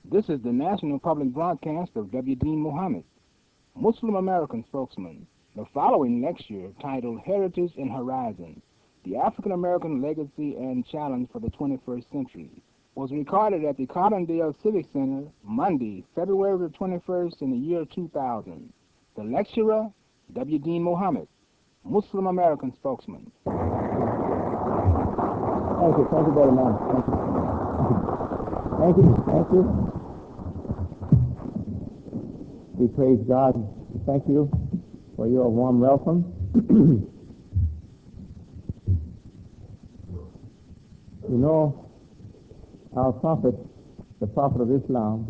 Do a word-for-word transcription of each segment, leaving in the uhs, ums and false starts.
This is the National Public Broadcast of W. Dean Mohammed, Muslim American spokesman. The following lecture, titled Heritage and Horizon, The African American Legacy and Challenge for the twenty-first Century, was recorded at the Carbondale Civic Center Monday, February the twenty-first in the year two thousand. The lecturer, W. Dean Mohammed, Muslim American spokesman. Thank you. Thank you very much. Thank you. Thank you. Thank you. We praise God. Thank you for your warm welcome. You know, our prophet, the prophet of Islam,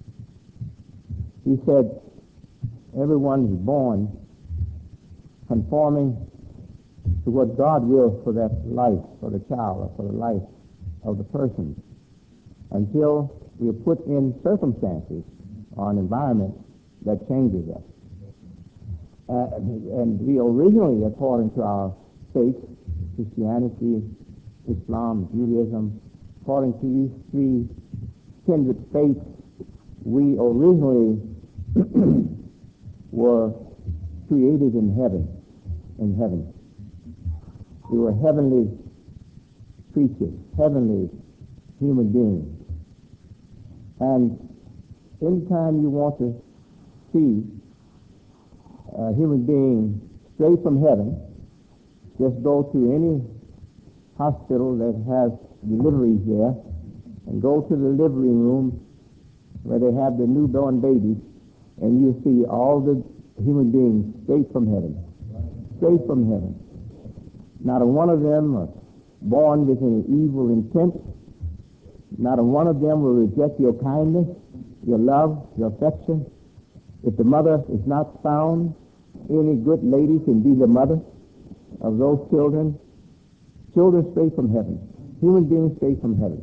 he said, everyone is born conforming to what God wills for that life, for the child, or for the life of the person, until we are put in circumstances or an environment that changes us. Uh, and we originally, according to our faith, Christianity, Islam, Judaism, according to these three kindred faiths, we originally were created in heaven, in heaven. We were heavenly creatures, heavenly human beings. And anytime you want to see a human being straight from heaven, just go to any hospital that has deliveries there and go to the delivery room where they have the newborn babies, and you see all the human beings straight from heaven, straight from heaven. Not a one of them are born with any evil intent. Not a one of them will reject your kindness, your love, your affection. If the mother is not found, any good lady can be the mother of those children. Children straight from heaven. Human beings straight from heaven.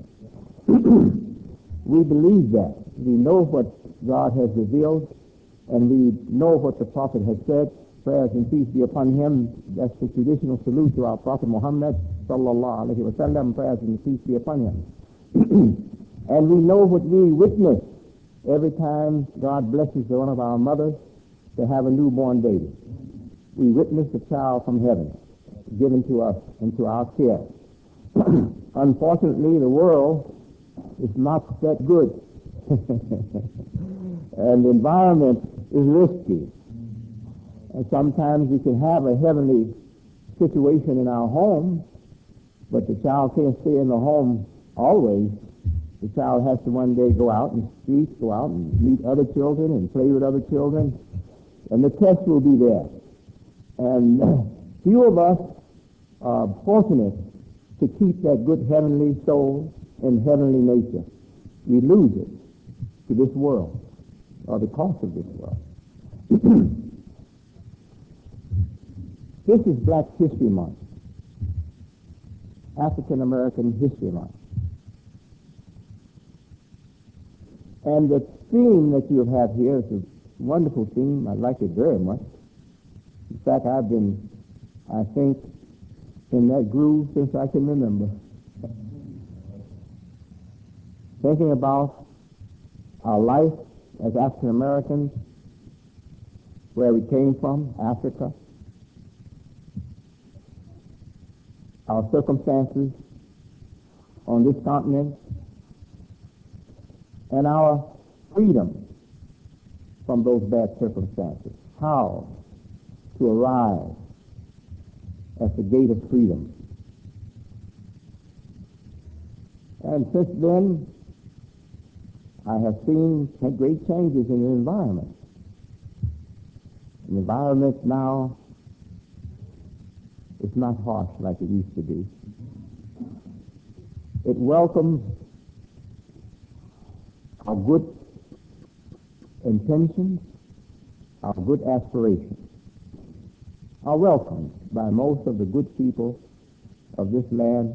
We believe that. We know what God has revealed, and we know what the prophet has said. Prayers and peace be upon him. That's the traditional salute to our prophet Muhammad, sallallahu alaihi wasallam. Prayers and peace be upon him. And we know what we witness every time God blesses one of our mothers to have a newborn baby. We witness the child from heaven given to us into our care. Unfortunately, the world is not that good. And the environment is risky. And sometimes we can have a heavenly situation in our home, but the child can't stay in the home always. The child has to one day go out in the streets, go out and meet other children and play with other children, and the test will be there. And few of us are fortunate to keep that good heavenly soul and heavenly nature. We lose it to this world, or the cost of this world. This is Black History Month, African American History Month. And the theme that you have here is a wonderful theme. I like it very much. In fact, I've been, I think, in that groove since I can remember. Thinking about our life as African Americans, where we came from, Africa, our circumstances on this continent, and our freedom from those bad circumstances. How to arrive at the gate of freedom. And since then, I have seen great changes in the environment. The environment now is not harsh like it used to be. It welcomes our good intentions, our good aspirations, are welcomed by most of the good people of this land.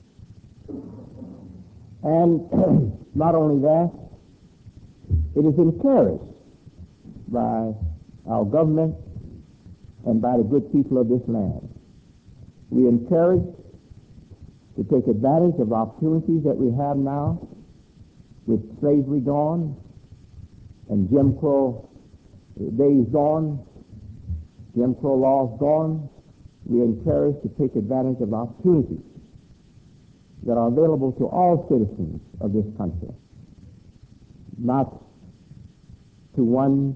And not only that, it is encouraged by our government and by the good people of this land. We are encouraged to take advantage of opportunities that we have now with slavery gone and Jim Crow days gone, Jim Crow laws gone, we are encouraged to take advantage of opportunities that are available to all citizens of this country, not to one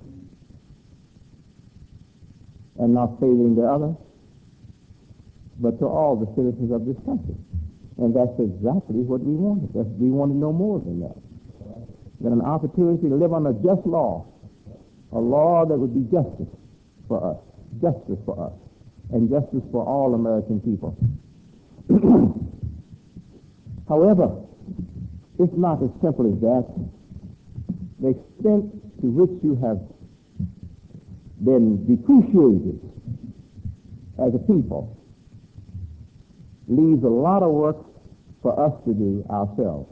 and not favoring the other, but to all the citizens of this country. And that's exactly what we wanted. That's, we wanted no more than that. Than an opportunity to live on a just law, a law that would be justice for us, justice for us, and justice for all American people. However, it's not as simple as that. The extent to which you have been depreciated as a people leaves a lot of work for us to do ourselves.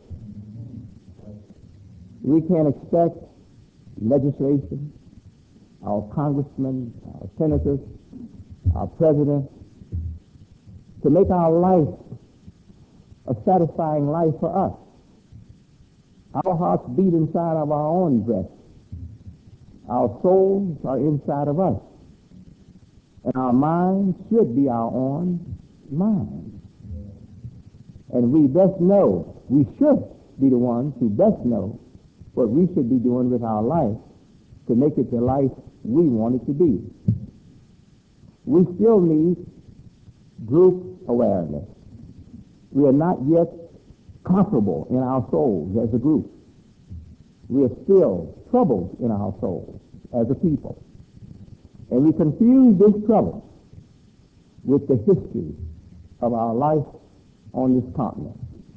We can't expect legislation, our congressmen, our senators, our president, to make our life a satisfying life for us. Our hearts beat inside of our own breasts. Our souls are inside of us. And our minds should be our own minds. And we best know, we should be the ones who best know what we should be doing with our life to make it the life we want it to be. We still need group awareness. We are not yet comparable in our souls as a group. We are still troubled in our souls as a people. And we confuse this trouble with the history of our life on this continent.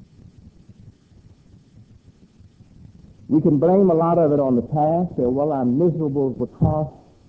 We can blame a lot of it on the past, say, well, I'm miserable because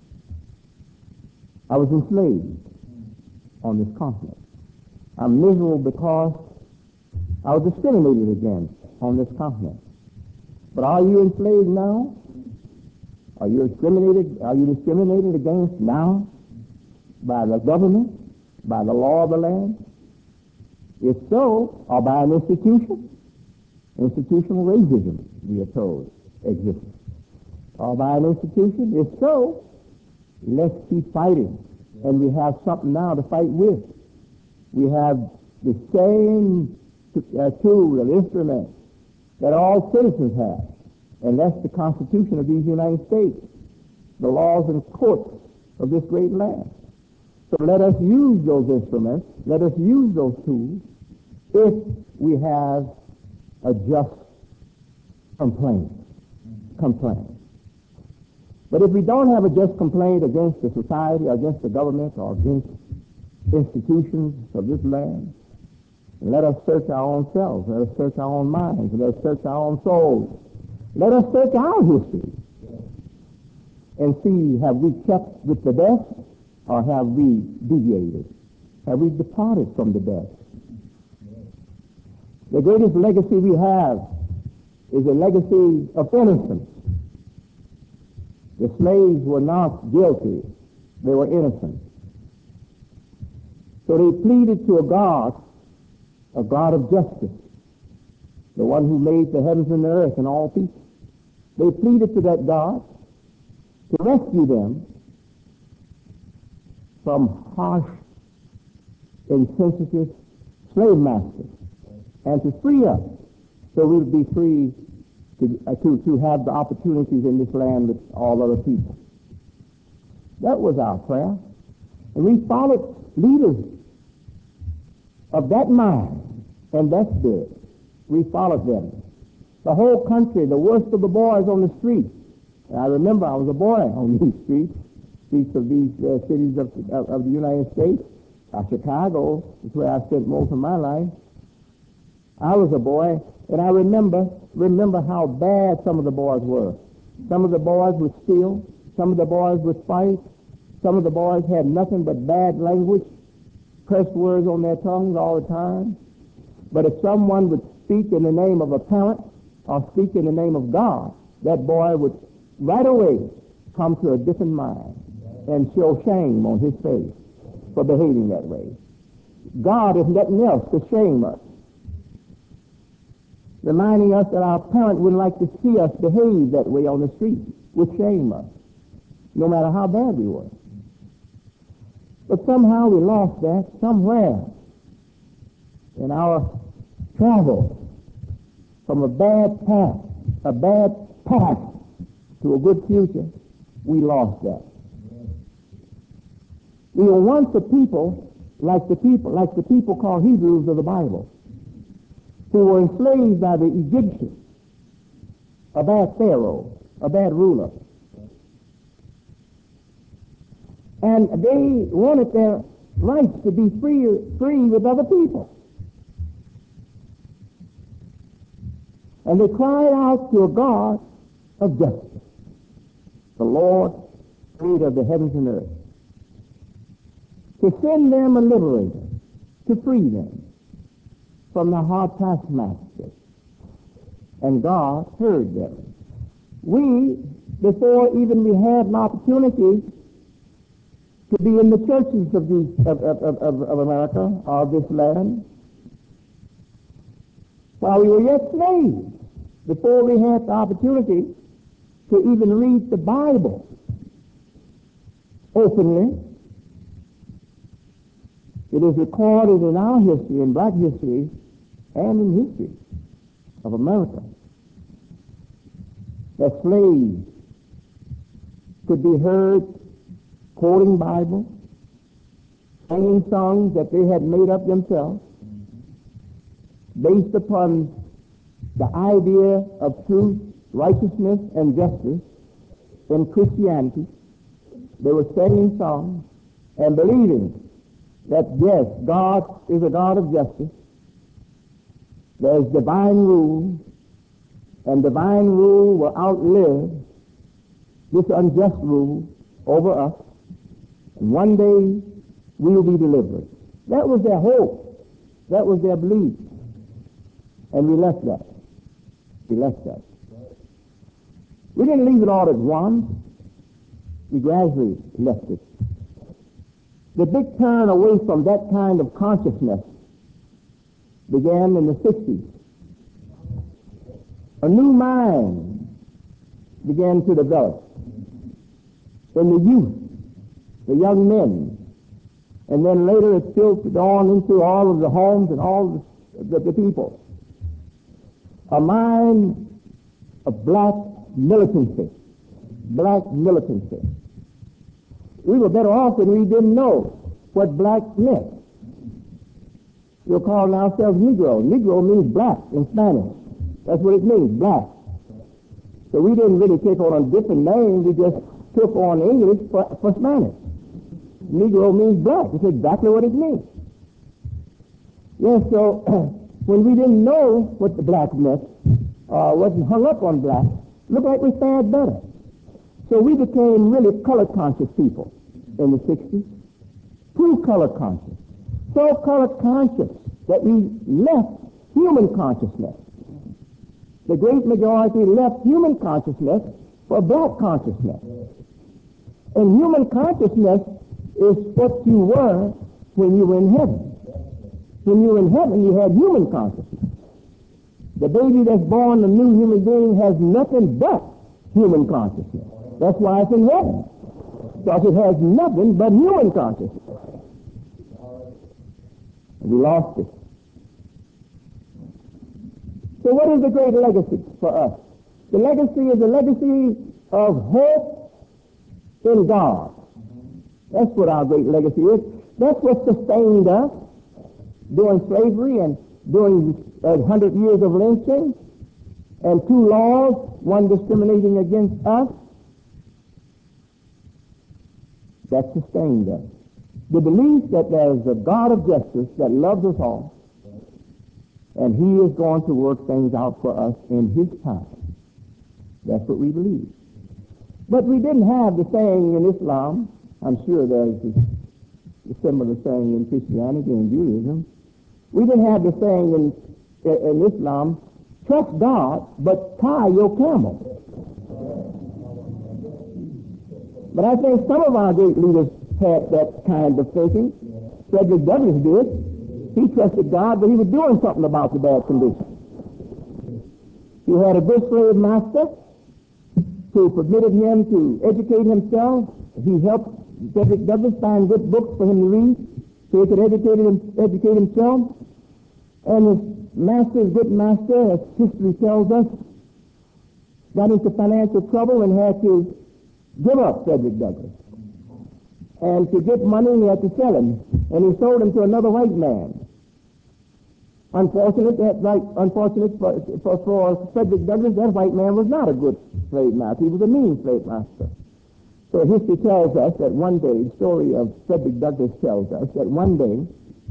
I was enslaved on this continent. I'm miserable because I was discriminated against on this continent. But are you enslaved now? Are you discriminated? Are you discriminated against now by the government, by the law of the land? If so, or by an institution, institutional racism, we are told, exists. Or by an institution, if so, let's keep fighting. And we have something now to fight with. We have the same uh, tool and instrument that all citizens have, and that's the Constitution of these United States, the laws and courts of this great land. So let us use those instruments, let us use those tools, if we have a just complaint. complaint. But if we don't have a just complaint against the society, or against the government, or against institutions of this land, let us search our own selves, let us search our own minds, let us search our own souls. Let us search our history and see, have we kept with the best, or have we deviated? Have we departed from the best? The greatest legacy we have is a legacy of innocence. The slaves were not guilty. They were innocent. So they pleaded to a God, a God of justice, the one who made the heavens and the earth and all people. They pleaded to that God to rescue them from harsh, insensitive slave masters and to free us so we would be free to, uh, to, to have the opportunities in this land with all other people. That was our prayer. And we followed leaders of that mind and that spirit. We followed them. The whole country, the worst of the boys on the streets. And I remember I was a boy on these streets, streets of these uh, cities of, of, of the United States. Uh, Chicago is where I spent most of my life. I was a boy, and I remember remember how bad some of the boys were. Some of the boys would steal. Some of the boys would fight. Some of the boys had nothing but bad language, curse words on their tongues all the time. But if someone would speak in the name of a parent or speak in the name of God, that boy would right away come to a different mind and show shame on his face for behaving that way. God, if nothing else, to shame us. reminding us that our parents wouldn't like to see us behave that way on the street, would shame us, no matter how bad we were. But somehow we lost that somewhere in our travel from a bad path, a bad path to a good future. We lost that. We were once a people like the people, like the people called Hebrews of the Bible, who were enslaved by the Egyptians, a bad pharaoh, a bad ruler. And they wanted their rights to be free, free with other people. And they cried out to a God of justice, the Lord, creator of the heavens and earth, to send them a liberator, to free them from the hard taskmasters. And God heard them. We, before even we had an opportunity to be in the churches of, these, of, of, of, of America, of this land, while we were yet slaves, before we had the opportunity to even read the Bible openly, it is recorded in our history, in black history, and in history of America, that slaves could be heard quoting Bible, singing songs that they had made up themselves, based upon the idea of truth, righteousness, and justice in Christianity. They were singing songs and believing that, yes, God is a God of justice. There's divine rule, and divine rule will outlive this unjust rule over us, and one day we will be delivered. That was their hope. That was their belief. And we left that. We left that. We didn't leave it all at once. We gradually left it. The big turn away from that kind of consciousness began in the sixties. A new mind began to develop in the youth, the young men, and then later it filtered on into all of the homes and all the, the, the people. A mind of black militancy, black militancy. We were better off when we didn't know what black meant. We're calling ourselves Negro. Negro means black in Spanish. That's what it means, black. So we didn't really take on a different name. We just took on English for, for Spanish. Negro means black. It's exactly what it means. Yes, so when we didn't know what the black meant, uh, wasn't hung up on black, looked like we fared better. So we became really color conscious people in the sixties. True color conscious. So color conscious that we left human consciousness. The great majority left human consciousness for black consciousness. And human consciousness is what you were when you were in heaven. When you were in heaven, you had human consciousness. The baby that's born, a new human being, has nothing but human consciousness. That's why it's in heaven. Because it has nothing but human consciousness. And we lost it. So what is the great legacy for us? The legacy is a legacy of hope in God. That's what our great legacy is. That's what sustained us during slavery and during a hundred years of lynching and two laws, one discriminating against us. That sustained us. The belief that there is a God of justice that loves us all, and he is going to work things out for us in his time. That's what we believe. But we didn't have the saying in Islam. I'm sure there's a similar saying in Christianity and Judaism. We didn't have the saying in, in Islam, trust God, but tie your camel. But I think some of our great leaders had that kind of thinking. Frederick Douglass did. He trusted God, but he was doing something about the bad condition. He had a good slave master who permitted him to educate himself. He helped Frederick Douglass find good books for him to read so he could educate, him, educate himself. And his master, his good master, as history tells us, got into financial trouble and had to give up Frederick Douglass. And to get money, he had to sell him. And he sold him to another white man. Unfortunate, that right, unfortunate for, for, for Frederick Douglass, that white man was not a good slave master. He was a mean slave master. So history tells us that one day, the story of Frederick Douglass tells us that one day,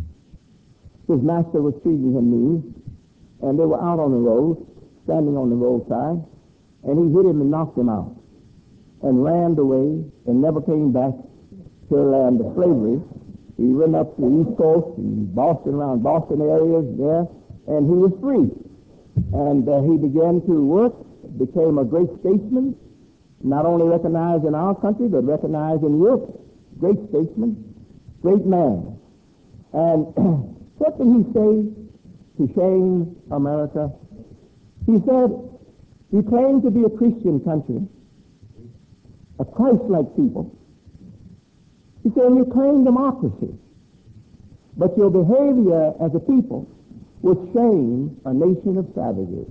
his master was treating him mean, and they were out on the road, standing on the roadside, and he hit him and knocked him out, and ran away and never came back to the land of slavery. He went up to the East Coast, in Boston, around Boston areas there, and he was free. And uh, he began to work, became a great statesman, not only recognized in our country, but recognized in Europe. Great statesman, great man. And what did he say to shame America? He said, "You claim to be a Christian country, a Christ-like people. He said, you claim democracy, but your behavior as a people would shame a nation of savages."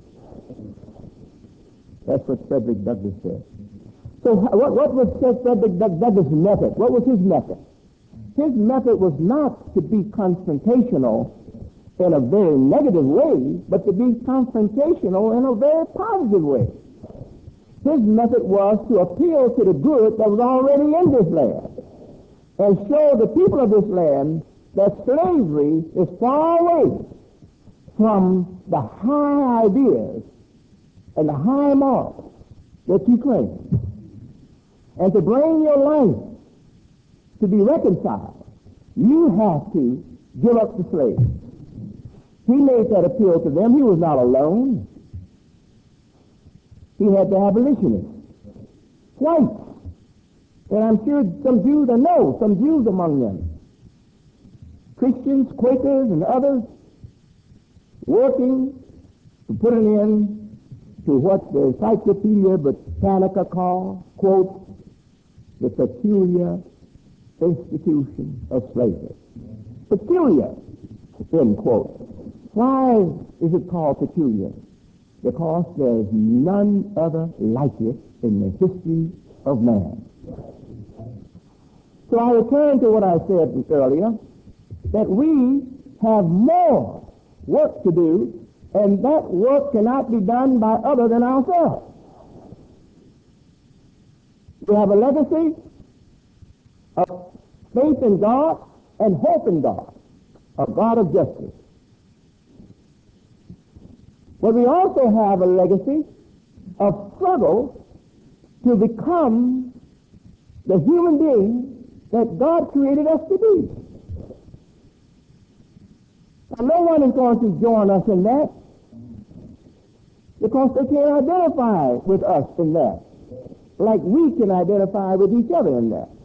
That's what Frederick Douglass said. So what, what was Frederick Douglass' method? What was his method? His method was not to be confrontational in a very negative way, but to be confrontational in a very positive way. His method was to appeal to the good that was already in this land, and show the people of this land that slavery is far away from the high ideas and the high morals that you claim. And to bring your life to be reconciled, you have to give up the slave. He made that appeal to them. He was not alone. He had the abolitionists, whites. And I'm sure some Jews, I know some Jews among them, Christians, Quakers, and others, working to put an end to what the Encyclopedia Britannica calls, quote, the peculiar institution of slavery. Peculiar, end quote. Why is it called peculiar? Because there's none other like it in the history of man. So I return to what I said earlier, that we have more work to do, and that work cannot be done by other than ourselves. We have a legacy of faith in God and hope in God, a God of justice. But we also have a legacy of struggle to become the human being that God created us to be. Now, no one is going to join us in that because they can't identify with us in that, like we can identify with each other in that.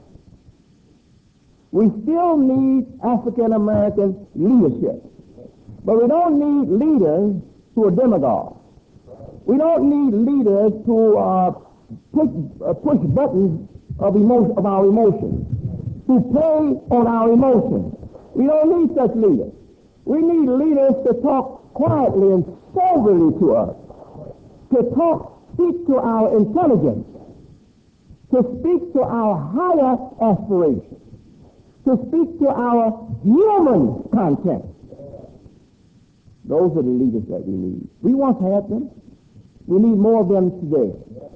We still need African American leadership, but we don't need leaders who are demagogues. We don't need leaders who uh, push, uh, push buttons of, emotion, of our emotions, who play on our emotions. We don't need such leaders. We need leaders to talk quietly and soberly to us, to talk, speak to our intelligence, to speak to our higher aspirations, to speak to our human content. Those are the leaders that we need. We once had them. We need more of them today.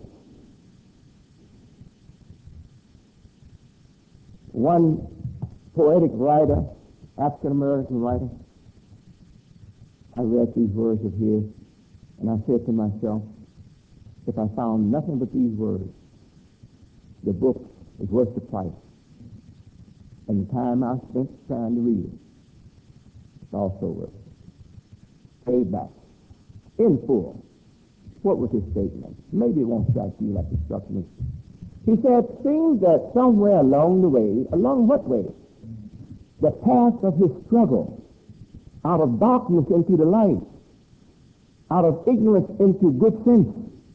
One poetic writer, African-American writer, I read these words of his, and I said to myself, if I found nothing but these words, the book is worth the price. And the time I spent trying to read it, it's also worth it. Paid back, in full. What was his statement? Maybe it won't strike you like it struck me. He said, seems that somewhere along the way, along what way? The path of his struggle, out of darkness into the light, out of ignorance into good sense,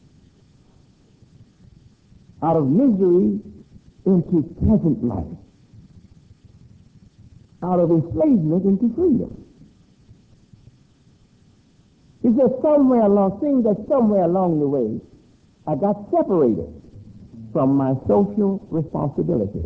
out of misery into pleasant life, out of enslavement into freedom. He says somewhere along, seeing that somewhere along the way, I got separated from my social responsibility.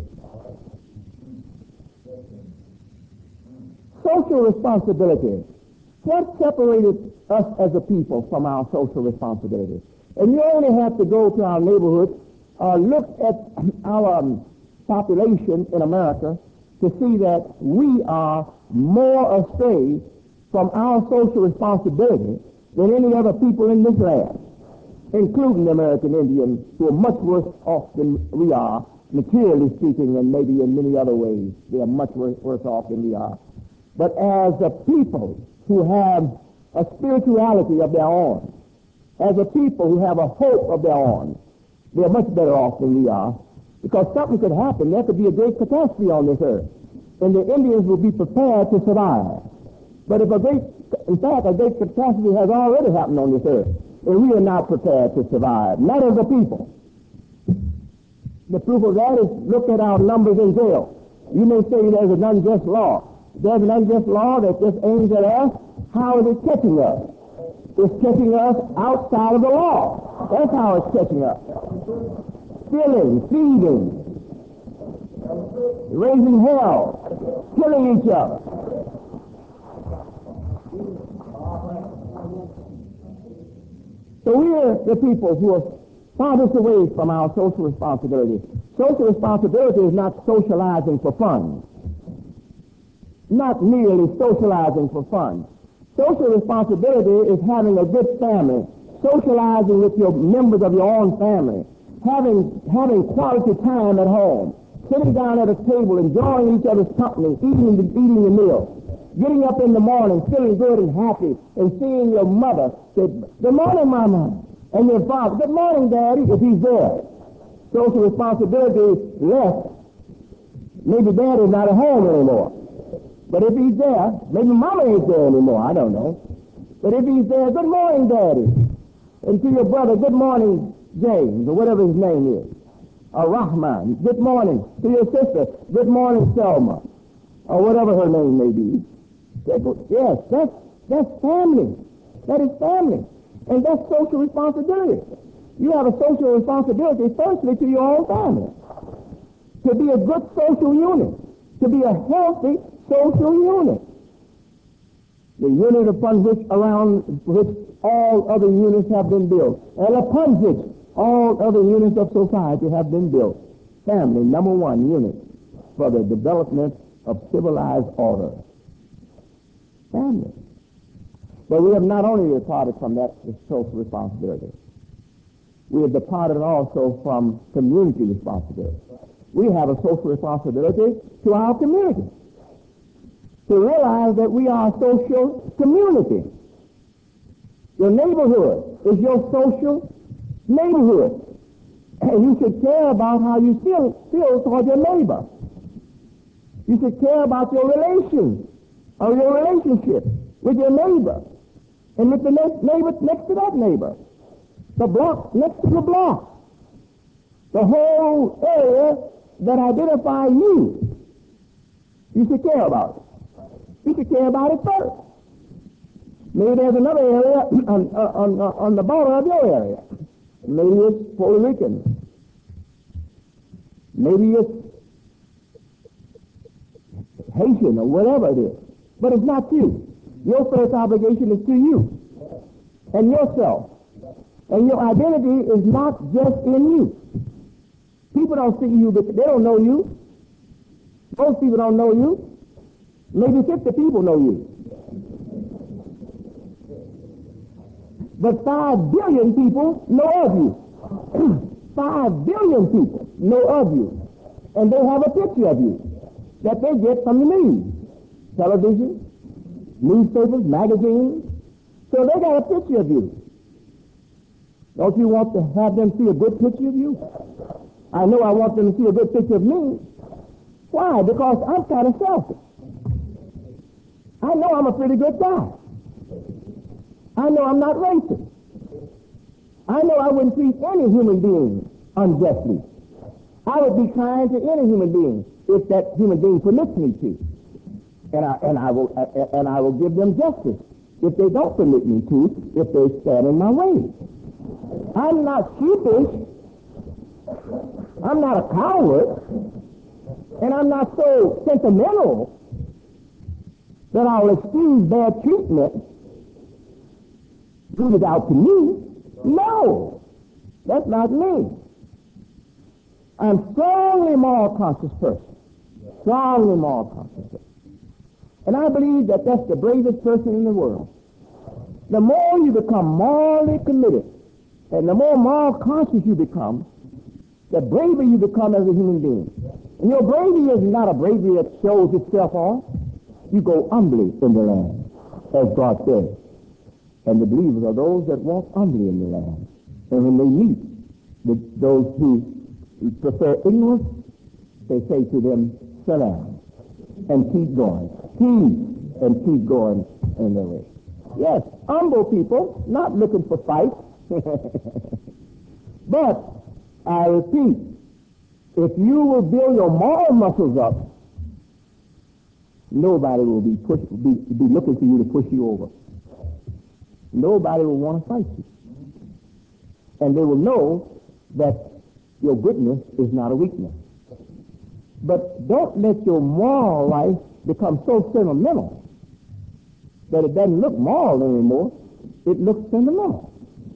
Social responsibility. What separated us as a people from our social responsibility? And you only have to go to our neighborhood or look at our um, population in America to see that we are more astray from our social responsibility than any other people in this land, including the American Indians, who are much worse off than we are, materially speaking, and maybe in many other ways. They are much worse, worse off than we are. But as a people who have a spirituality of their own, as a people who have a hope of their own, they are much better off than we are, because something could happen. There could be a great catastrophe on this earth, and the Indians will be prepared to survive. But if a great, in fact, a great catastrophe has already happened on this earth, and we are not prepared to survive, not as a people. The proof of that is look at our numbers in jail. You may say there's an unjust law. There's an unjust law that just aims at us. How is it catching us? It's catching us outside of the law. That's how it's catching us. Stealing, thieving, raising hell, killing each other. So we are the people who are farthest away from our social responsibility. Social responsibility is not socializing for fun. Not merely socializing for fun. Social responsibility is having a good family, socializing with your members of your own family, having having quality time at home, sitting down at a table, enjoying each other's company, eating the, eating your meal, getting up in the morning, feeling good and happy, and seeing your mother say, "Good morning, Mama," and your father, "Good morning, Daddy," if he's there. Social responsibility is less. Maybe Daddy's not at home anymore. But if he's there, maybe Mama ain't there anymore, I don't know. But if he's there, "Good morning, Daddy." And to your brother, "Good morning, James," or whatever his name is. Or Rahman, "Good morning." To your sister, "Good morning, Selma," or whatever her name may be. Yes, that's, that's family. That is family. And that's social responsibility. You have a social responsibility, firstly, to your own family. To be a good social unit. To be a healthy social unit. The unit upon which around which all other units have been built, and upon which all other units of society have been built. Family, number one unit for the development of civilized order. Family. But we have not only departed from that social responsibility, we have departed also from community responsibility. We have a social responsibility to our community, to realize that we are a social community. Your neighborhood is your social neighborhood. And you should care about how you feel, feel toward your neighbor. You should care about your relations or your relationship with your neighbor and with the next neighbor next to that neighbor, the block next to the block, the whole area that identifies you. You should care about it. You should care about it first. Maybe there's another area on, on, on the border of your area. Maybe it's Puerto Rican. Maybe it's Haitian or whatever it is. But it's not you. Your first obligation is to you and yourself. And your identity is not just in you. People don't see you, but they don't know you. Most people don't know you. Maybe fifty people know you. But five billion people know of you. Five billion people know of you. And they have a picture of you that they get from the news, television, newspapers, magazines. So they got a picture of you. Don't you want to have them see a good picture of you? I know I want them to see a good picture of me. Why? Because I'm kind of selfish. I know I'm a pretty good guy. I know I'm not racist. I know I wouldn't treat any human being unjustly. I would be kind to any human being if that human being permits me to. And I, and I will uh, and I will give them justice if they don't permit me to, if they stand in my way. I'm not sheepish. I'm not a coward. And I'm not so sentimental that I'll excuse bad treatment rooted out to me. No, that's not me. I'm a strongly moral conscious person. Strongly moral conscious person. And I believe that that's the bravest person in the world. The more you become morally committed, and the more moral conscious you become, the braver you become as a human being. And your bravery is not a bravery that shows itself off. You go humbly in the land, as God says. And the believers are those that walk humbly in the land. And when they meet with those who prefer ignorance, they say to them, salam, and keep going. Peace, and keep going in their way. Yes, humble people, not looking for fights. But, I repeat, if you will build your moral muscles up, nobody will be, push, be, be looking for you to push you over. Nobody will want to fight you. And they will know that your goodness is not a weakness. But don't let your moral life become so sentimental that it doesn't look moral anymore. It looks sentimental.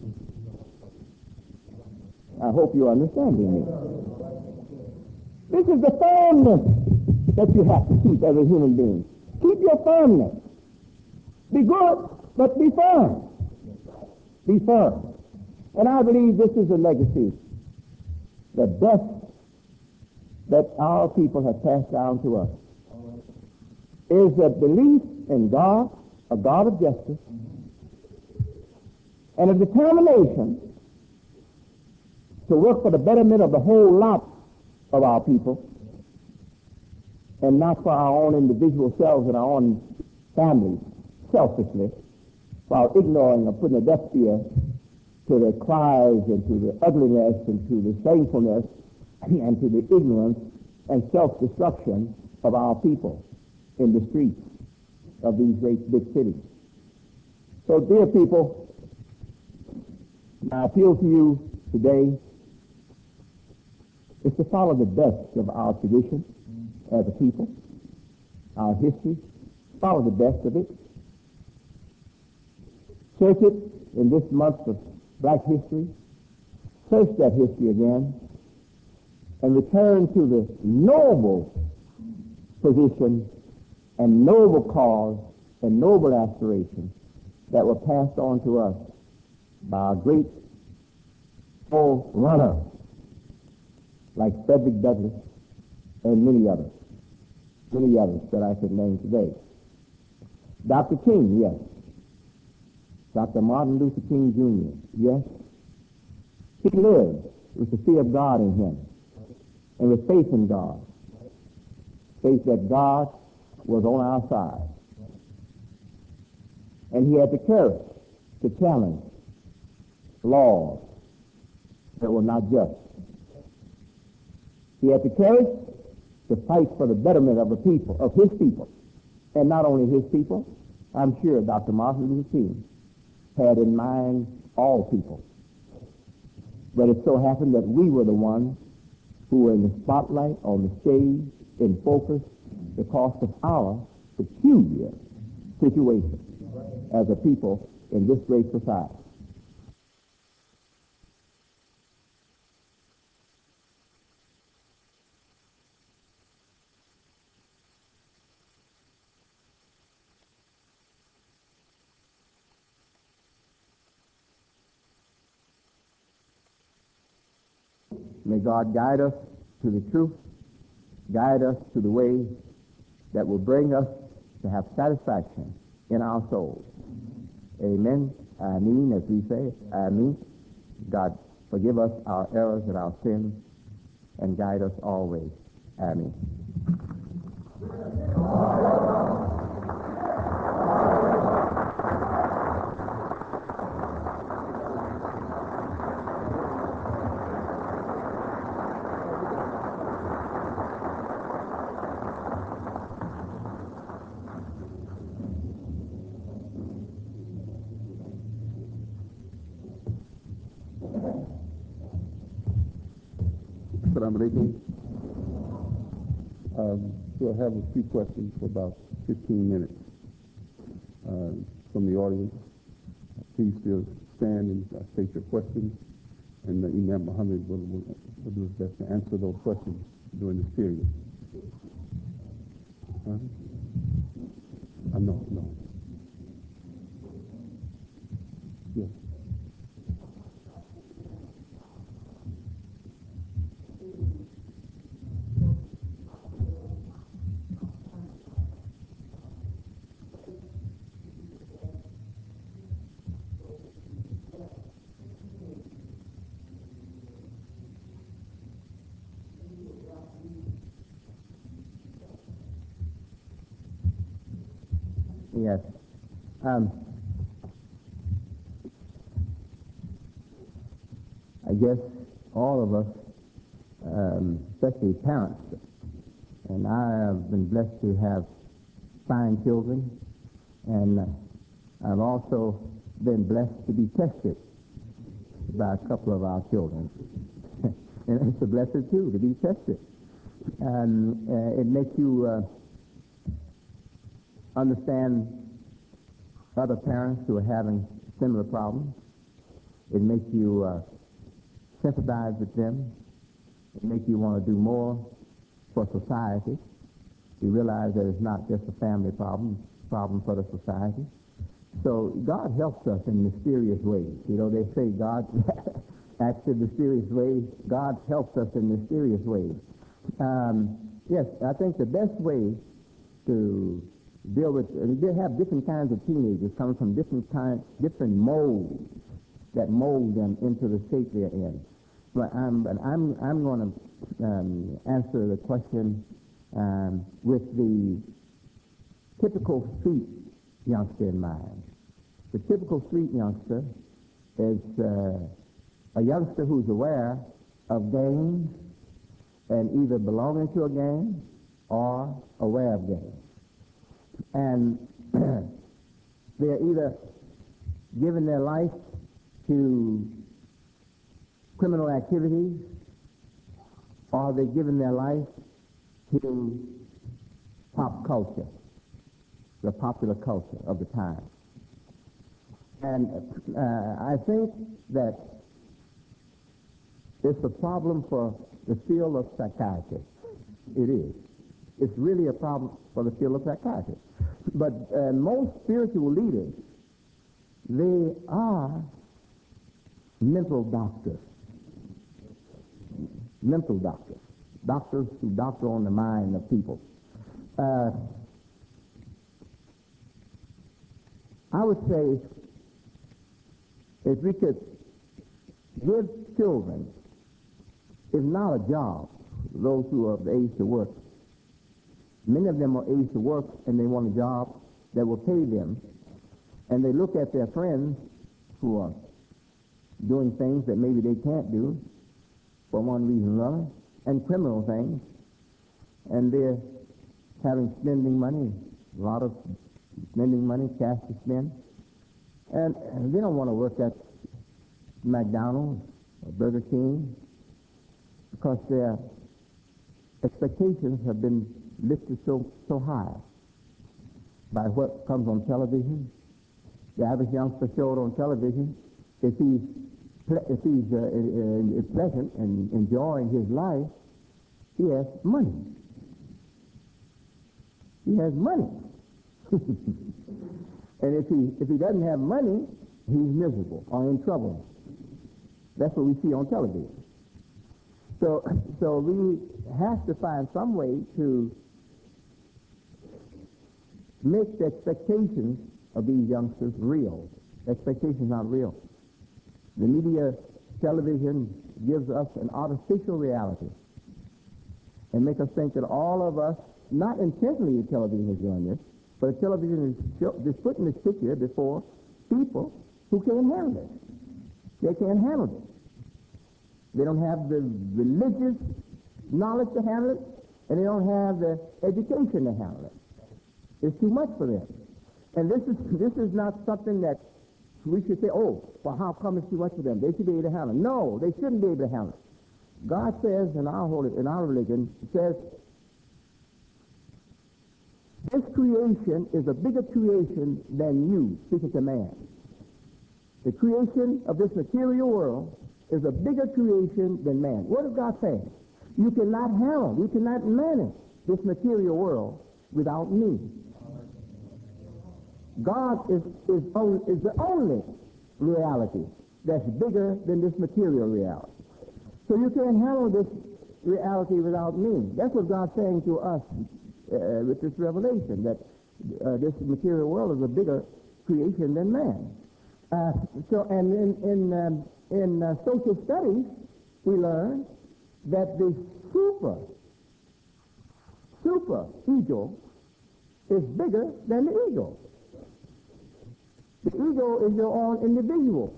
I hope you're understanding me. This is the firmness that you have to keep as a human being. Keep your firmness. Be good, but be firm. Be firm. And I believe this is a legacy, the best that our people have passed down to us, is a belief in God, a God of justice, and a determination to work for the betterment of the whole lot of our people, and not for our own individual selves and our own families, selfishly, while ignoring or putting a deaf ear to the cries and to the ugliness and to the shamefulness and to the ignorance and self-destruction of our people in the streets of these great big cities. So, dear people, my appeal to you today is to follow the best of our tradition as a people, our history. Follow the best of it. Search it in this month of Black History. Search that history again and return to the noble position and noble cause and noble aspirations that were passed on to us by our great runner like Frederick Douglass and many others, many others that I could name today. Doctor King, yes. Doctor Martin Luther King Junior, yes. He lived with the fear of God in him and with faith in God. Faith that God was on our side. And he had the courage to challenge laws that were not just. He had the courage to fight for the betterment of the people, of his people. And not only his people, I'm sure Doctor Martin Luther King had in mind all people. But it so happened that we were the ones who were in the spotlight, on the stage, in focus, because of our peculiar situation as a people in this great society. May God guide us to the truth, guide us to the way that will bring us to have satisfaction in our souls. Amen. Amen, as we say. Amen. God, forgive us our errors and our sins and guide us always. Amen. Assalamu alaikum. Um, we'll have a few questions for about fifteen minutes uh, from the audience. Please still stand and uh, state your questions, and uh, Imam Muhammad will, will, will do his best to answer those questions during this period. Huh? Uh, no, no. Yes. Yes. Um, I guess all of us, um, especially parents, and I have been blessed to have fine children, and uh, I've also been blessed to be tested by a couple of our children. And it's a blessing, too, to be tested. And uh, it makes you uh, understand other parents who are having similar problems. It makes you uh, sympathize with them. It makes you want to do more for society. You realize that it's not just a family problem, it's a problem for the society. So God helps us in mysterious ways. You know, they say God acts in mysterious ways. God helps us in mysterious ways. Um, yes, I think the best way to deal with, they have different kinds of teenagers coming from different kinds, different molds that mold them into the shape they're in. But I'm, but I'm, I'm going to um, answer the question um, with the typical street youngster in mind. The typical street youngster is uh, a youngster who's aware of gangs and either belonging to a gang or aware of gangs. And they're either giving their life to criminal activities or they're giving their life to pop culture, the popular culture of the time. And uh, I think that it's a problem for the field of psychiatry. It is. It's really a problem for the field of psychiatry. But uh, most spiritual leaders, they are mental doctors. Mental doctors. Doctors who doctor on the mind of people. Uh, I would say if we could give children, if not a job, those who are of age to work, many of them are age to work and they want a job that will pay them, and they look at their friends who are doing things that maybe they can't do for one reason or another, and criminal things, and they're having spending money, a lot of spending money, cash to spend, and they don't want to work at McDonald's or Burger King because their expectations have been lifted so so high by what comes on television. The average youngster showed on television, if he's ple- if he's uh, uh, uh, pleasant and enjoying his life, he has money. He has money. And if he if he doesn't have money, he's miserable or in trouble. That's what we see on television. So so we have to find some way to make the expectations of these youngsters real. Expectations aren't real. The media, television gives us an artificial reality and make us think that all of us, not intentionally the television is doing this, but the television is show, just putting this picture before people who can't handle it. They can't handle it. They don't have the religious knowledge to handle it, and they don't have the education to handle it. It's too much for them. And this is this is not something that we should say, oh, well, how come it's too much for them? They should be able to handle it. No, they shouldn't be able to handle it. God says in our holy, in our religion, says, this creation is a bigger creation than you, speaking to man. The creation of this material world is a bigger creation than man. What is God saying? You cannot handle, you cannot manage this material world without me. God is, is, on, is the only reality that's bigger than this material reality. So you can't handle this reality without me. That's what God's saying to us uh, with this revelation, that uh, this material world is a bigger creation than man. Uh, so, and in in, um, in uh, social studies, we learn that the super, super ego is bigger than the ego. The ego is your own individual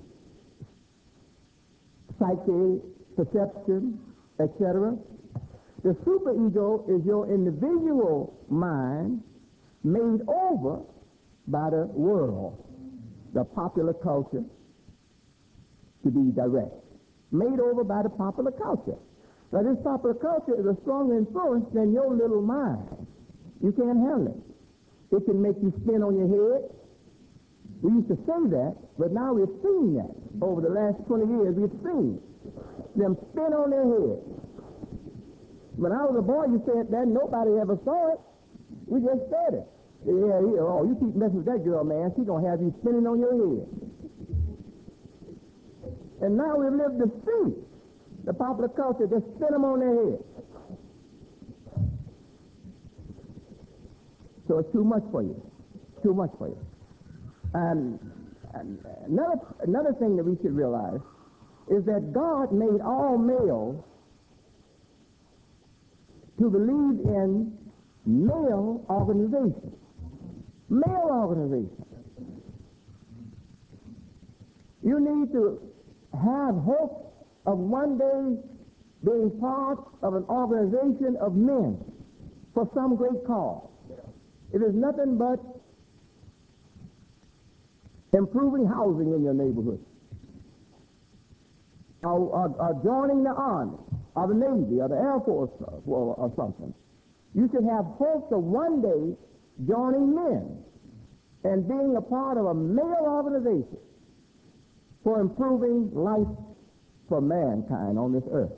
psyche, perception, et cetera. The superego is your individual mind made over by the world, the popular culture, to be direct. Made over by the popular culture. Now, this popular culture is a stronger influence than your little mind. You can't handle it. It can make you spin on your head. We used to say that, but now we've seen that. Over the last twenty years, we've seen them spin on their head. When I was a boy, you said that. Nobody ever saw it. We just said it. Yeah, yeah, oh, you keep messing with that girl, man. She's going to have you spinning on your head. And now we've lived to see the popular culture just spin them on their head. So it's too much for you. Too much for you. And, and another, another thing that we should realize is that God made all males to believe in male organization. Male organization. You need to have hope of one day being part of an organization of men for some great cause. It is nothing but improving housing in your neighborhood, or, or, or joining the Army, or the Navy, or the Air Force, or, or something. You should have hopes of one day joining men and being a part of a male organization for improving life for mankind on this earth.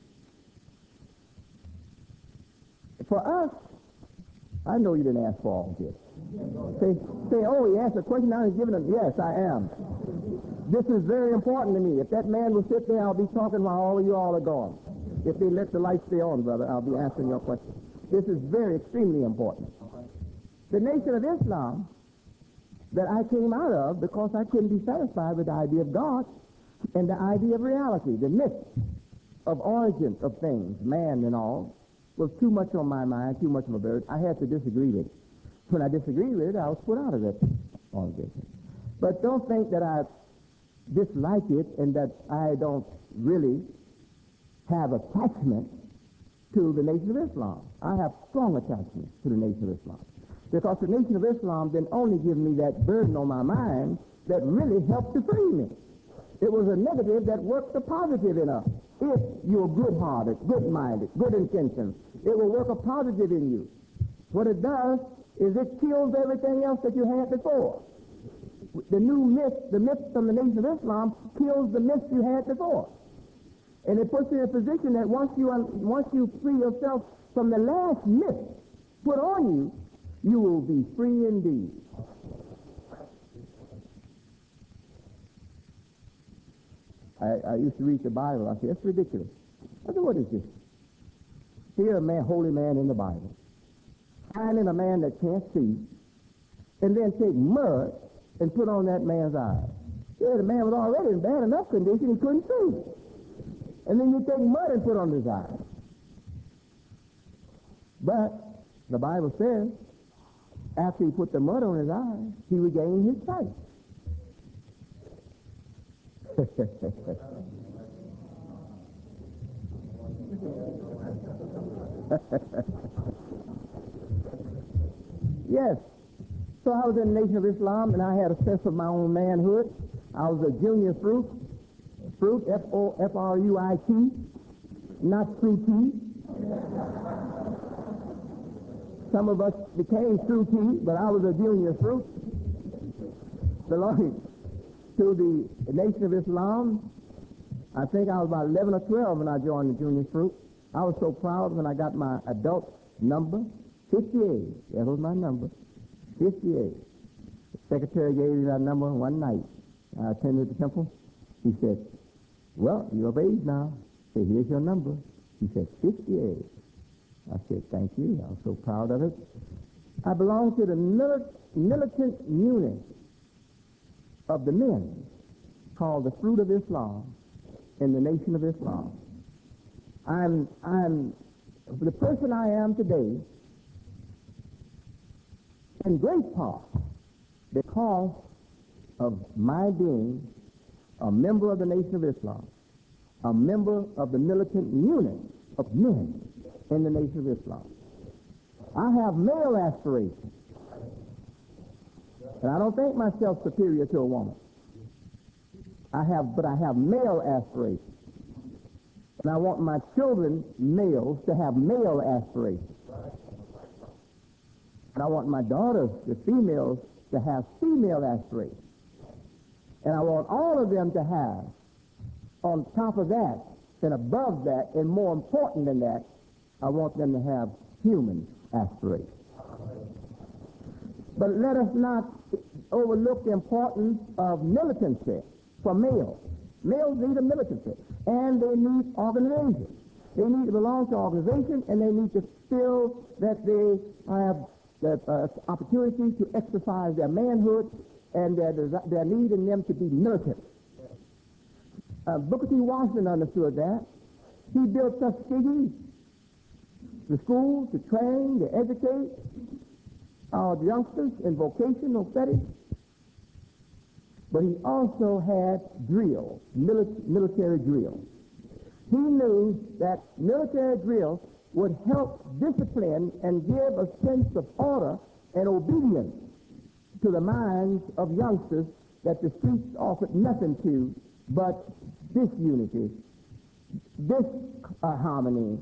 For us, I know you didn't ask for all this. Say, say, oh, he asked a question, now he's giving them. Yes, I am. This is very important to me. If that man will sit there, I'll be talking while all of you all are gone. If they let the lights stay on, brother, I'll be answering your question. This is very, extremely important. The Nation of Islam that I came out of because I couldn't be satisfied with the idea of God and the idea of reality, the myth of origin of things, man and all, was too much on my mind, too much of a burden. I had to disagree with it. When I disagreed with it, I was put out of that organization. But don't think that I dislike it and that I don't really have attachment to the Nation of Islam. I have strong attachment to the Nation of Islam. Because the Nation of Islam didn't only give me that burden on my mind that really helped to free me. It was a negative that worked a positive in us. If you're good-hearted, good-minded, good intentions, it will work a positive in you. What it does is it kills everything else that you had before. The new myth, the myth from the Nation of Islam, kills the myth you had before. And it puts you in a position that once you, once you free yourself from the last myth put on you, you will be free indeed. I, I used to read the Bible. I said, that's ridiculous. I said, what is this? Here a man, holy man in the Bible, finding a man that can't see, and then take mud and put on that man's eyes. Yeah, the man was already in bad enough condition, he couldn't see. And then you take mud and put on his eyes. But the Bible says, after he put the mud on his eyes, he regained his sight. Yes. So I was in the Nation of Islam, and I had a sense of my own manhood. I was a junior fruit, fruit, F O F R U I T. not fruity. Some of us became fruity, but I was a junior fruit, belonging to the Nation of Islam. I think I was about eleven or twelve when I joined the junior fruit. I was so proud when I got my adult number, fifty-eight. That was my number, fifty-eight. The secretary gave me that number one night. I attended the temple. He said, well, you're of age now. I said, here's your number. He said, fifty-eight. I said, thank you. I was so proud of it. I belong to the mili- militant unit of the men called the Fruit of Islam in the Nation of Islam. I'm, I'm the person I am today in great part because of my being a member of the Nation of Islam, a member of the militant unit of men in the Nation of Islam. I have male aspirations, and I don't think myself superior to a woman. I have, but I have male aspirations. And I want my children, males, to have male aspirations. And I want my daughters, the females, to have female aspirations. And I want all of them to have, on top of that, and above that, and more important than that, I want them to have human aspirations. But let us not overlook the importance of militancy for males. Males need a militancy, and they need organization. They need to belong to organization, and they need to feel that they have the uh, opportunity to exercise their manhood and their, their need in them to be militant. Uh, Booker T. Washington understood that. He built Tuskegee, the schools to train, to educate our youngsters in vocational settings. But he also had drill, mili- military drill. He knew that military drill would help discipline and give a sense of order and obedience to the minds of youngsters that the streets offered nothing to but disunity, this uh, harmony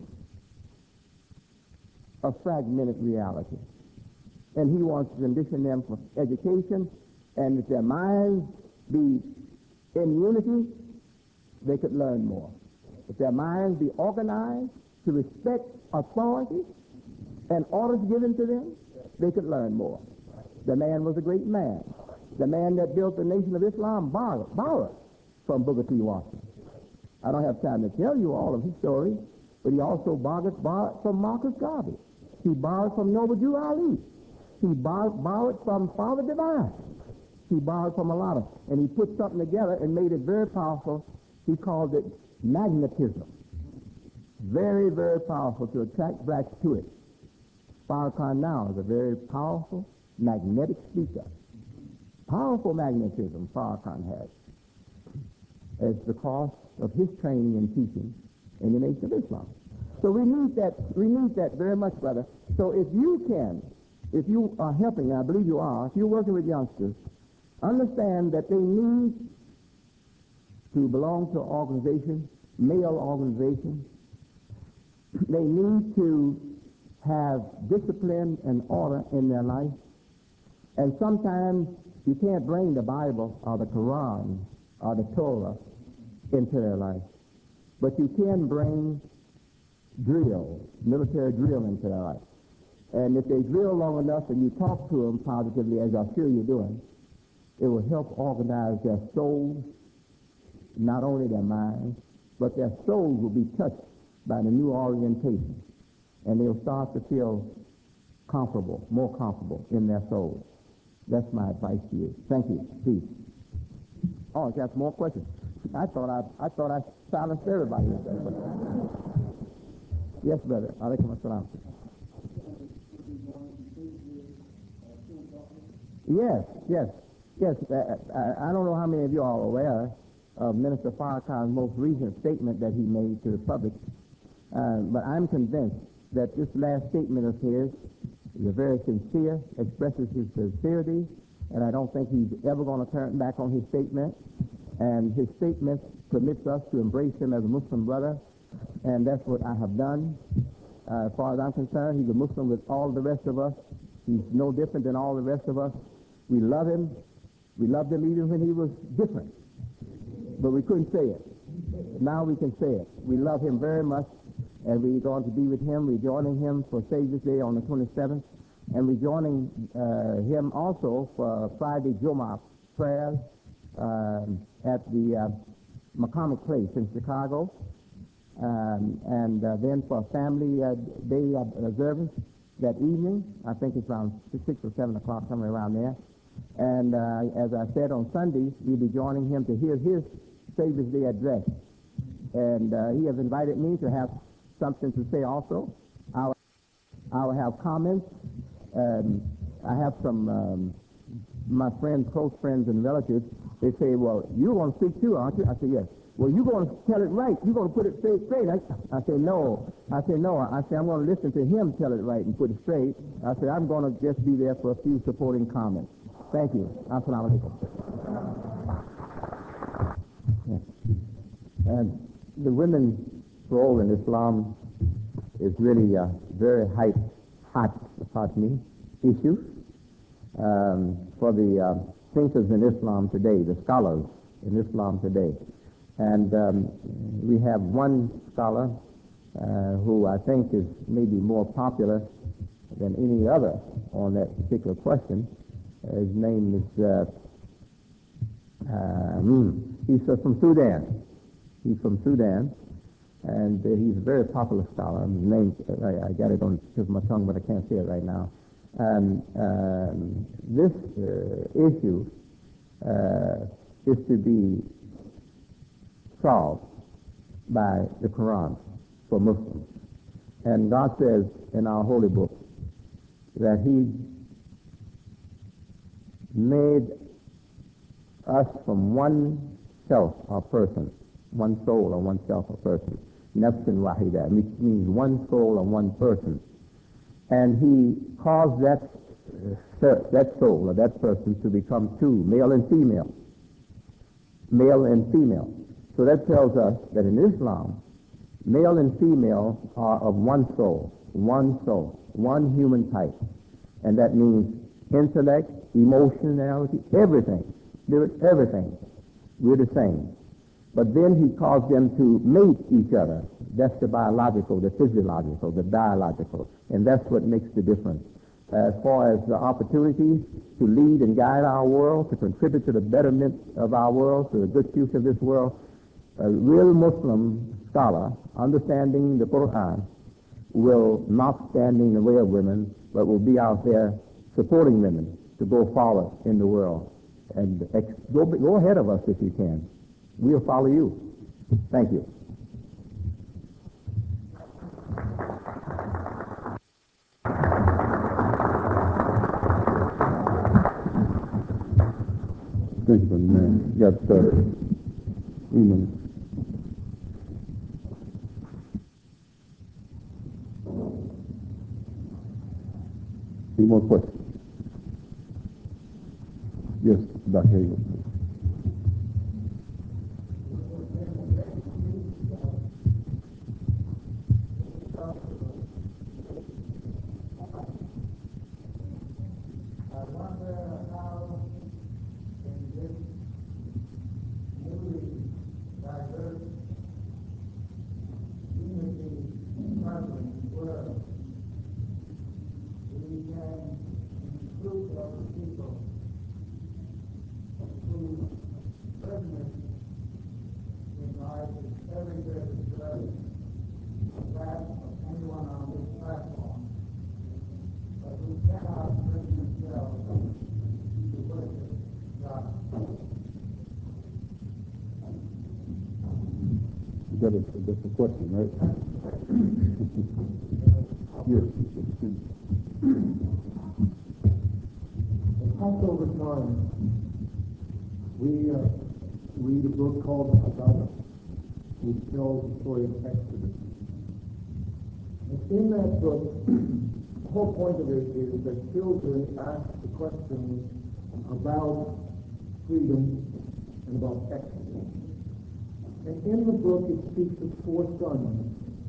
of fragmented reality. And he wants to condition them for education, and if their minds be in unity, they could learn more. If their minds be organized to respect authority and orders given to them, they could learn more. The man was a great man. The man that built the Nation of Islam borrowed, borrowed from Booker T. Washington. I don't have time to tell you all of his stories, but he also borrowed, borrowed from Marcus Garvey. He borrowed from Noble Drew Ali. He borrowed, borrowed from Father Divine. He borrowed from a lot of, and he put something together and made it very powerful. He called it magnetism. Very, very powerful to attract blacks to it. Farrakhan now is a very powerful, magnetic speaker. Powerful magnetism Farrakhan has as because of his training and teaching in the Nation of Islam. So we need that, we need that very much, brother. So if you can, if you are helping, and I believe you are, if you're working with youngsters, understand that they need to belong to an organization, male organization. They need to have discipline and order in their life. And sometimes you can't bring the Bible or the Quran or the Torah into their life. But you can bring drill, military drill into their life. And if they drill long enough and you talk to them positively, as I'm sure you're doing, it will help organize their souls, not only their minds, but their souls will be touched by the new orientation. And they'll start to feel comfortable, more comfortable in their souls. That's my advice to you. Thank you. Peace. Oh, that's more questions. I thought I, I thought I silenced everybody. Yes, brother. Alaikum assalam. Yes, yes, yes. I, I don't know how many of you are aware of Minister Farrakhan's most recent statement that he made to the public, uh, but I'm convinced that this last statement of his is very sincere, expresses his sincerity, and I don't think he's ever going to turn back on his statement. And his statement permits us to embrace him as a Muslim brother and that's what I have done. Uh, as far as I'm concerned, he's a Muslim with all the rest of us. He's no different than all the rest of us. We love him. We loved him even when he was different, but we couldn't say it. Now we can say it. We love him very much, and we're going to be with him. We're joining him for Savior's Day on the twenty-seventh, and we're joining uh, him also for Friday Jumu'ah prayers uh, at the uh, McCormick Place in Chicago, um, and uh, then for Family uh, Day observance that evening. I think it's around six or seven o'clock, somewhere around there. And uh, as I said, on Sundays, we'll be joining him to hear his Savior's Day address. And uh, he has invited me to have something to say also. I'll, I'll have comments. Um, I have some, um, my friends, close friends and relatives, they say, well, you're going to speak too, aren't you? I say, yes. Well, you're going to tell it right. You're going to put it straight, straight. I, I say, no. I say, no. I say, I'm going to listen to him tell it right and put it straight. I say, I'm going to just be there for a few supporting comments. Thank you. Assalamu alaikum. And the women's role in Islam is really a very high, hot, hot me issue um, for the uh, thinkers in Islam today, the scholars in Islam today. And um, we have one scholar uh, who I think is maybe more popular than any other on that particular question. Uh, his name is, uh, uh, mm, he's uh, from Sudan. He's from Sudan, and uh, he's a very popular scholar. His name, I, I got it on the tip of my tongue, but I can't say it right now. Um, um, this uh, issue uh, is to be solved by the Quran for Muslims. And God says in our holy book that he made us from one self or person, one soul or one self or person, nafsin wahida, which means one soul or one person. And he caused that, uh, that soul or that person to become two, male and female. Male and female. So that tells us that in Islam, male and female are of one soul, one soul, one human type. And that means intellect, emotionality, everything. Everything. We're the same. But then he caused them to mate each other. That's the biological, the physiological, the dialogical. And that's what makes the difference. As far as the opportunities to lead and guide our world, to contribute to the betterment of our world, to the good future of this world, a real Muslim scholar, understanding the Quran, will not stand in the way of women, but will be out there supporting women to go forward in the world. And ex- go, go ahead of us if you can. We'll follow you. Thank you. Thank you, brother man. You got uh, three minutes. Any more questions? Yes, Doctor Hagan. That is, that's the question, right? Yes. Passover time, we uh, read a book called the Haggadah, which tells the story of Exodus. And in that book, the whole point of it is that children ask the questions about freedom and about Exodus. And in the book, it speaks of four sons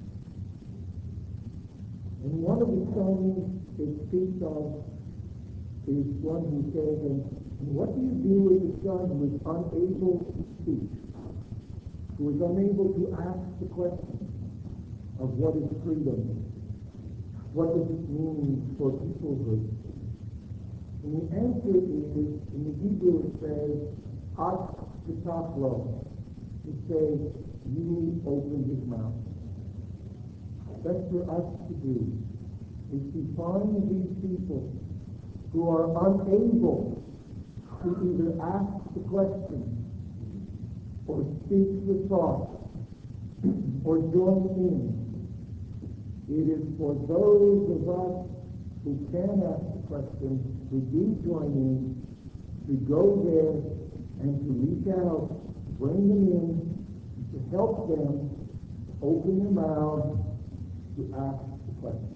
And one of the songs it speaks of is one who says, and, and what do you do with the son who is unable to speak, who is unable to ask the question of what is freedom? What does it mean for peoplehood? And the answer is, in the Hebrew it says, Ask the Taklo, to say, you open his mouth. That's for us to do, is to find these people who are unable to either ask the question, or speak the thought, or join in. It is for those of us who can ask the question, who do join in, to go there and to reach out, bring them in, to help them open their mouths to ask the question.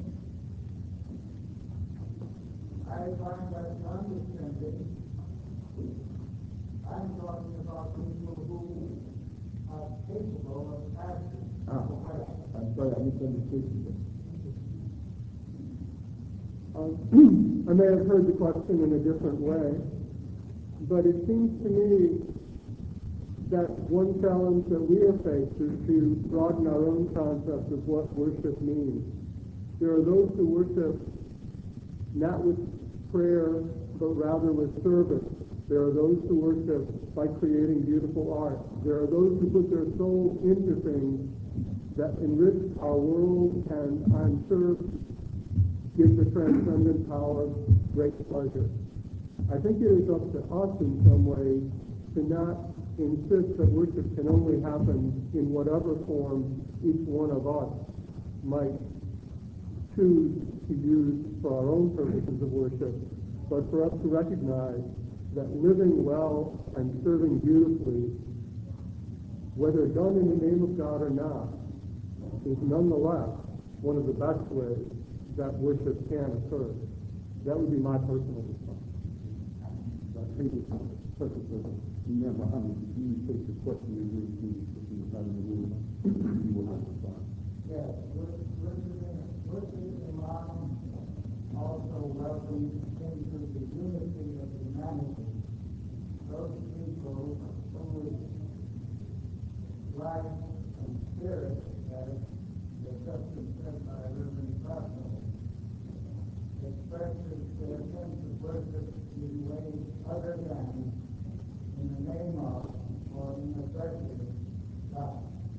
I find that condescending. I'm talking about people who are capable of asking Ah, the question. I'm sorry, I misunderstood you. Um, I may have heard the question in a different way, but it seems to me that one challenge that we are faced is to broaden our own concept of what worship means. There are those who worship not with prayer, but rather with service. There are those who worship by creating beautiful art. There are those who put their souls into things that enrich our world and, I'm sure, give the transcendent power great pleasure. I think it is up to us in some ways to not insist that worship can only happen in whatever form each one of us might choose to use for our own purposes of worship, but for us to recognize that living well and serving beautifully, whether done in the name of God or not, is nonetheless one of the best ways that worship can occur. That would be my personal response. I think it's perfect. Remember, how many you take the question and you see if you have the room, you will have to find. Yes, worship Imam also welcomes into the unity of humanity those people whose life and spirit, as the custom said by Reverend Cosmo, expresses their sense of worship in ways other than in the name of or in the presence of God.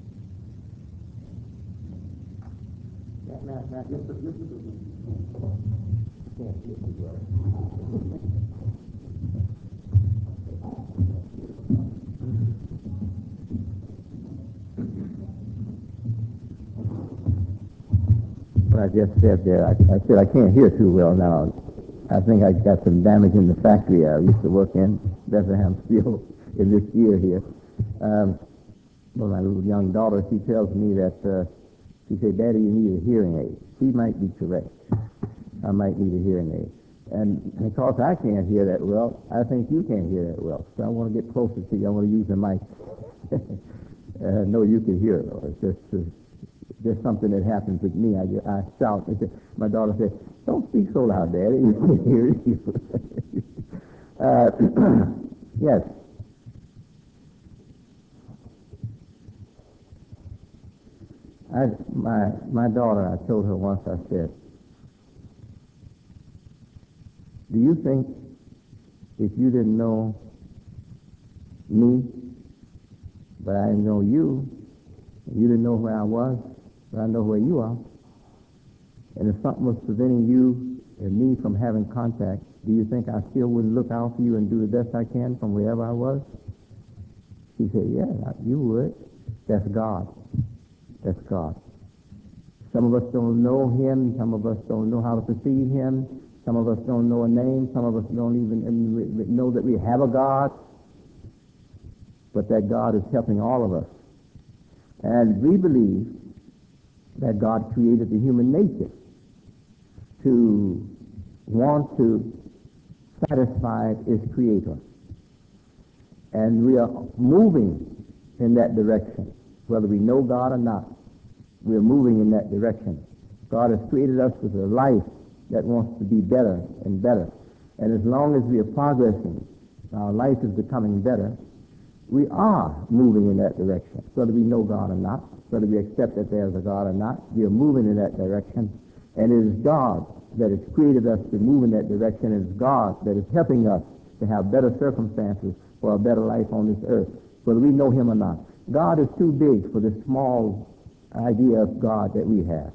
Matt, Matt, Matt, Yes, sir. Yes, sir. can't hear you well. What I just said there, I, I said I can't hear too well now. I think I got some damage in the factory I used to work in, Bethlehem Steel, in this year here. Um, well, my little young daughter, she tells me that, uh, she said, Daddy, you need a hearing aid. She might be correct. I might need a hearing aid. And because I can't hear that well, I think you can't hear that well. So I want to get closer to you. I want to use the mic. uh, no, you can hear it. It's just, uh, just something that happens with me. I, I shout. My daughter said, don't speak so loud, Daddy. You can't hear you. uh, yes. I, my, my daughter, I told her once, I said, do you think if you didn't know me, but I know you, and you didn't know where I was, but I know where you are, and if something was preventing you and me from having contact, do you think I still wouldn't look out for you and do the best I can from wherever I was? She said, yeah, you would. That's God. That's God. Some of us don't know him. Some of us don't know how to perceive him. Some of us don't know a name. Some of us don't even know that we have a God. But that God is helping all of us. And we believe that God created the human nature to want to satisfy its creator. And we are moving in that direction, whether we know God or not. We are moving in that direction. God has created us with a life that wants to be better and better. And as long as we are progressing, our life is becoming better, we are moving in that direction. Whether we know God or not, whether we accept that there's a God or not, we are moving in that direction. And it is God that has created us to move in that direction. It is God that is helping us to have better circumstances for a better life on this earth, whether we know him or not. God is too big for this small idea of God that we have.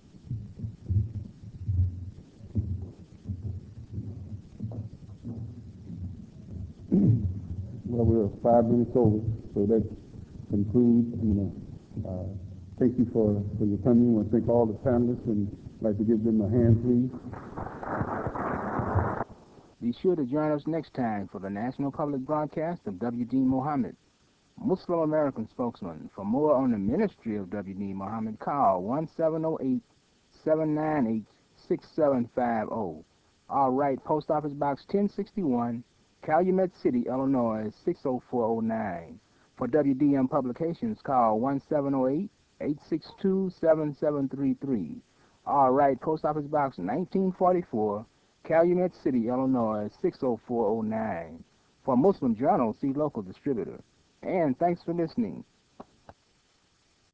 Well, we're five minutes over, so that concludes. You know, uh, thank you for, for your coming. I want to thank all the panelists, and I'd like to give them a hand, please. Be sure to join us next time for the national public broadcast of W D Muhammad, Muslim American spokesman. For more on the ministry of W D Muhammad, call one seven zero eight, seven nine eight, six seven five zero. All right, Post Office Box ten sixty-one, Calumet City, Illinois six oh four oh nine. For W D M Publications, call one seven zero eight, eight six two, seven seven three three. All right, Post Office Box nineteen forty-four, Calumet City, Illinois six oh four oh nine. For Muslim Journal, see local distributor. And thanks for listening.